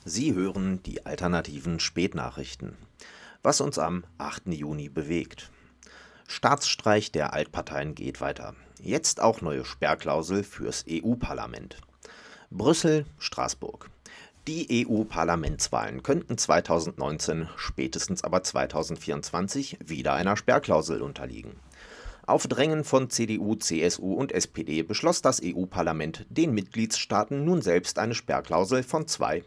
Sie hören die alternativen Spätnachrichten. Was uns am 8. Juni bewegt. Staatsstreich der Altparteien geht weiter. Jetzt auch neue Sperrklausel fürs EU-Parlament. Brüssel, Straßburg. Die EU-Parlamentswahlen könnten 2019, spätestens aber 2024 wieder einer Sperrklausel unterliegen. Auf Drängen von CDU, CSU und SPD beschloss das EU-Parlament, den Mitgliedstaaten nun selbst eine Sperrklausel von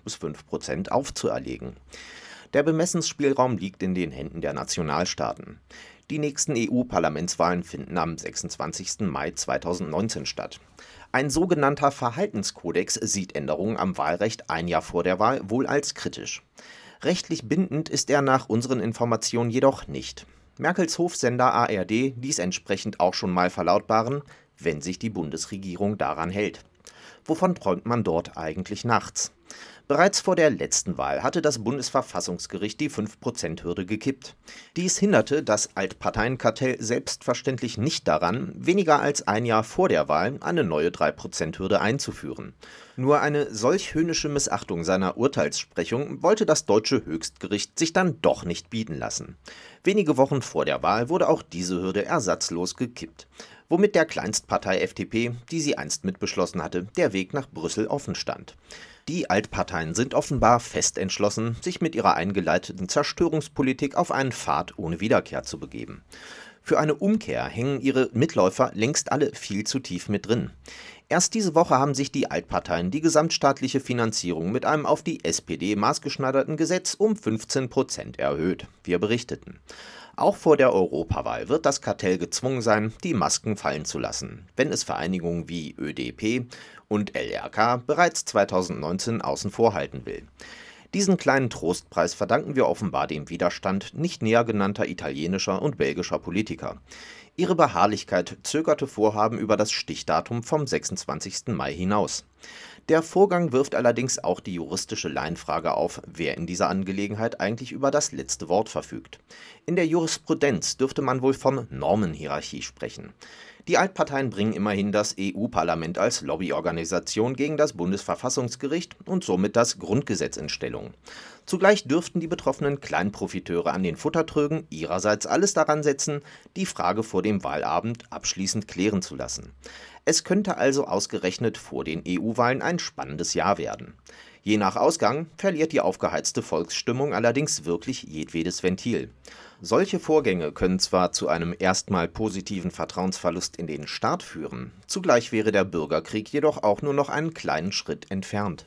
2-5% aufzuerlegen. Der Bemessensspielraum liegt in den Händen der Nationalstaaten. Die nächsten EU-Parlamentswahlen finden am 26. Mai 2019 statt. Ein sogenannter Verhaltenskodex sieht Änderungen am Wahlrecht ein Jahr vor der Wahl wohl als kritisch. Rechtlich bindend ist er nach unseren Informationen jedoch nicht. Merkels Hofsender ARD ließ entsprechend auch schon mal verlautbaren, wenn sich die Bundesregierung daran hält. Wovon träumt man dort eigentlich nachts? Bereits vor der letzten Wahl hatte das Bundesverfassungsgericht die 5%-Hürde gekippt. Dies hinderte das Altparteienkartell selbstverständlich nicht daran, weniger als ein Jahr vor der Wahl eine neue 3%-Hürde einzuführen. Nur eine solch höhnische Missachtung seiner Urteilssprechung wollte das deutsche Höchstgericht sich dann doch nicht bieten lassen. Wenige Wochen vor der Wahl wurde auch diese Hürde ersatzlos gekippt, womit der Kleinstpartei FDP, die sie einst mitbeschlossen hatte, der Weg nach Brüssel offen stand. Die Altparteien sind offenbar fest entschlossen, sich mit ihrer eingeleiteten Zerstörungspolitik auf einen Pfad ohne Wiederkehr zu begeben. Für eine Umkehr hängen ihre Mitläufer längst alle viel zu tief mit drin. Erst diese Woche haben sich die Altparteien die gesamtstaatliche Finanzierung mit einem auf die SPD maßgeschneiderten Gesetz um 15% erhöht. Wir berichteten. Auch vor der Europawahl wird das Kartell gezwungen sein, die Masken fallen zu lassen, wenn es Vereinigungen wie ÖDP und LRK bereits 2019 außen vor halten will. Diesen kleinen Trostpreis verdanken wir offenbar dem Widerstand nicht näher genannter italienischer und belgischer Politiker. Ihre Beharrlichkeit zögerte Vorhaben über das Stichdatum vom 26. Mai hinaus. Der Vorgang wirft allerdings auch die juristische Laienfrage auf, wer in dieser Angelegenheit eigentlich über das letzte Wort verfügt. In der Jurisprudenz dürfte man wohl von Normenhierarchie sprechen. Die Altparteien bringen immerhin das EU-Parlament als Lobbyorganisation gegen das Bundesverfassungsgericht und somit das Grundgesetz in Stellung. Zugleich dürften die betroffenen Kleinprofiteure an den Futtertrögen ihrerseits alles daran setzen, die Frage vor dem Wahlabend abschließend klären zu lassen. Es könnte also ausgerechnet vor den EU-Wahlen ein spannendes Jahr werden. Je nach Ausgang verliert die aufgeheizte Volksstimmung allerdings wirklich jedwedes Ventil. Solche Vorgänge können zwar zu einem erstmal positiven Vertrauensverlust in den Staat führen, zugleich wäre der Bürgerkrieg jedoch auch nur noch einen kleinen Schritt entfernt.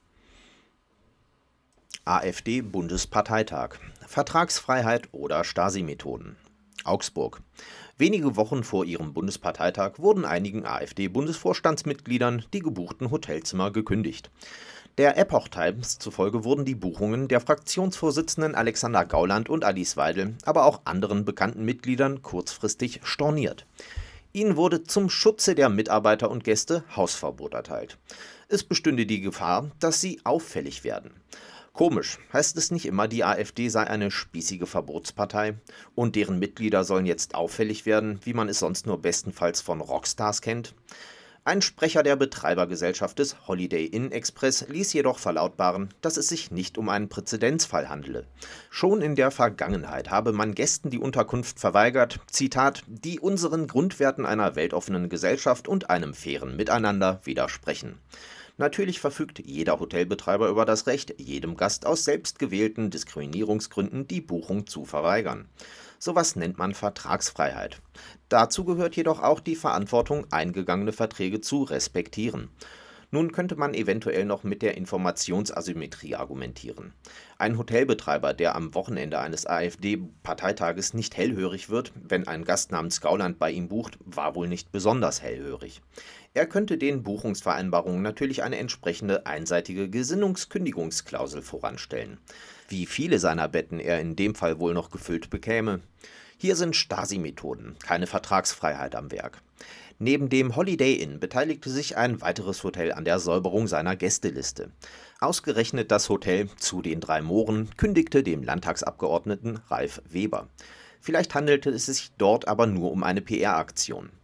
AfD-Bundesparteitag. Vertragsfreiheit oder Stasi-Methoden. Augsburg. Wenige Wochen vor ihrem Bundesparteitag wurden einigen AfD-Bundesvorstandsmitgliedern die gebuchten Hotelzimmer gekündigt. Der Epoch Times zufolge wurden die Buchungen der Fraktionsvorsitzenden Alexander Gauland und Alice Weidel, aber auch anderen bekannten Mitgliedern kurzfristig storniert. Ihnen wurde zum Schutze der Mitarbeiter und Gäste Hausverbot erteilt. Es bestünde die Gefahr, dass sie auffällig werden. Komisch, heißt es nicht immer, die AfD sei eine spießige Verbotspartei und deren Mitglieder sollen jetzt auffällig werden, wie man es sonst nur bestenfalls von Rockstars kennt? Ein Sprecher der Betreibergesellschaft des Holiday Inn Express ließ jedoch verlautbaren, dass es sich nicht um einen Präzedenzfall handele. Schon in der Vergangenheit habe man Gästen die Unterkunft verweigert, Zitat, die unseren Grundwerten einer weltoffenen Gesellschaft und einem fairen Miteinander widersprechen. Natürlich verfügt jeder Hotelbetreiber über das Recht, jedem Gast aus selbstgewählten Diskriminierungsgründen die Buchung zu verweigern. Sowas nennt man Vertragsfreiheit. Dazu gehört jedoch auch die Verantwortung, eingegangene Verträge zu respektieren. Nun könnte man eventuell noch mit der Informationsasymmetrie argumentieren. Ein Hotelbetreiber, der am Wochenende eines AfD-Parteitages nicht hellhörig wird, wenn ein Gast namens Gauland bei ihm bucht, war wohl nicht besonders hellhörig. Er könnte den Buchungsvereinbarungen natürlich eine entsprechende einseitige Gesinnungskündigungsklausel voranstellen. Wie viele seiner Betten er in dem Fall wohl noch gefüllt bekäme? Hier sind Stasi-Methoden, keine Vertragsfreiheit am Werk. Neben dem Holiday Inn beteiligte sich ein weiteres Hotel an der Säuberung seiner Gästeliste. Ausgerechnet das Hotel Zu den drei Mooren kündigte dem Landtagsabgeordneten Ralf Weber. Vielleicht handelte es sich dort aber nur um eine PR-Aktion.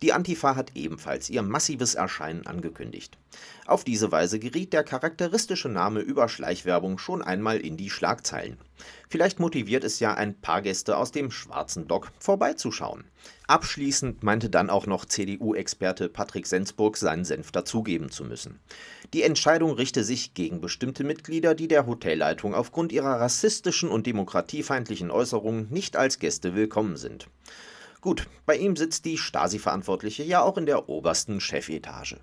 Die Antifa hat ebenfalls ihr massives Erscheinen angekündigt. Auf diese Weise geriet der charakteristische Name über Schleichwerbung schon einmal in die Schlagzeilen. Vielleicht motiviert es ja ein paar Gäste aus dem schwarzen Block vorbeizuschauen. Abschließend meinte dann auch noch CDU-Experte Patrick Sensburg, seinen Senf dazugeben zu müssen. Die Entscheidung richte sich gegen bestimmte Mitglieder, die der Hotelleitung aufgrund ihrer rassistischen und demokratiefeindlichen Äußerungen nicht als Gäste willkommen sind. Gut, bei ihm sitzt die Stasi-Verantwortliche ja auch in der obersten Chefetage.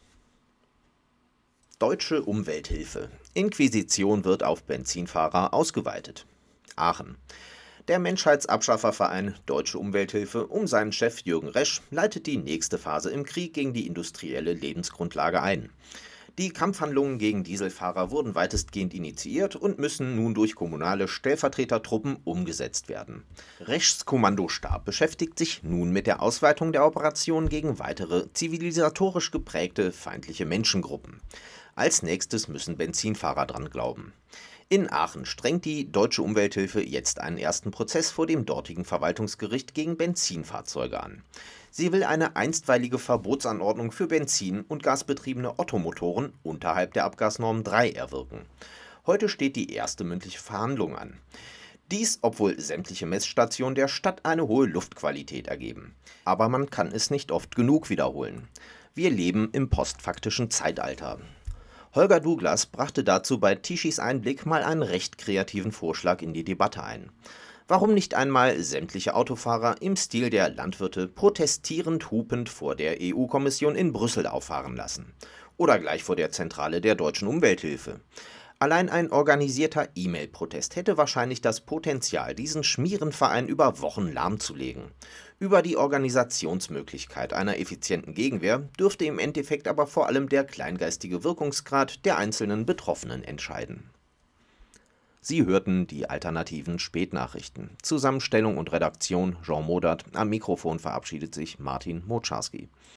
Deutsche Umwelthilfe. Inquisition wird auf Benzinfahrer ausgeweitet. Aachen. Der Menschheitsabschafferverein Deutsche Umwelthilfe um seinen Chef Jürgen Resch leitet die nächste Phase im Krieg gegen die industrielle Lebensgrundlage ein. Die Kampfhandlungen gegen Dieselfahrer wurden weitestgehend initiiert und müssen nun durch kommunale Stellvertretertruppen umgesetzt werden. Reschs Kommandostab beschäftigt sich nun mit der Ausweitung der Operation gegen weitere zivilisatorisch geprägte feindliche Menschengruppen. Als nächstes müssen Benzinfahrer dran glauben. In Aachen strengt die Deutsche Umwelthilfe jetzt einen ersten Prozess vor dem dortigen Verwaltungsgericht gegen Benzinfahrzeuge an. Sie will eine einstweilige Verbotsanordnung für Benzin- und gasbetriebene Ottomotoren unterhalb der Abgasnorm 3 erwirken. Heute steht die erste mündliche Verhandlung an. Dies, obwohl sämtliche Messstationen der Stadt eine hohe Luftqualität ergeben. Aber man kann es nicht oft genug wiederholen. Wir leben im postfaktischen Zeitalter. Holger Douglas brachte dazu bei Tischis Einblick mal einen recht kreativen Vorschlag in die Debatte ein. Warum nicht einmal sämtliche Autofahrer im Stil der Landwirte protestierend hupend vor der EU-Kommission in Brüssel auffahren lassen? Oder gleich vor der Zentrale der Deutschen Umwelthilfe? Allein ein organisierter E-Mail-Protest hätte wahrscheinlich das Potenzial, diesen Schmierenverein über Wochen lahmzulegen. Über die Organisationsmöglichkeit einer effizienten Gegenwehr dürfte im Endeffekt aber vor allem der kleingeistige Wirkungsgrad der einzelnen Betroffenen entscheiden. Sie hörten die alternativen Spätnachrichten. Zusammenstellung und Redaktion Jean Modert. Am Mikrofon verabschiedet sich Martin Motscharski.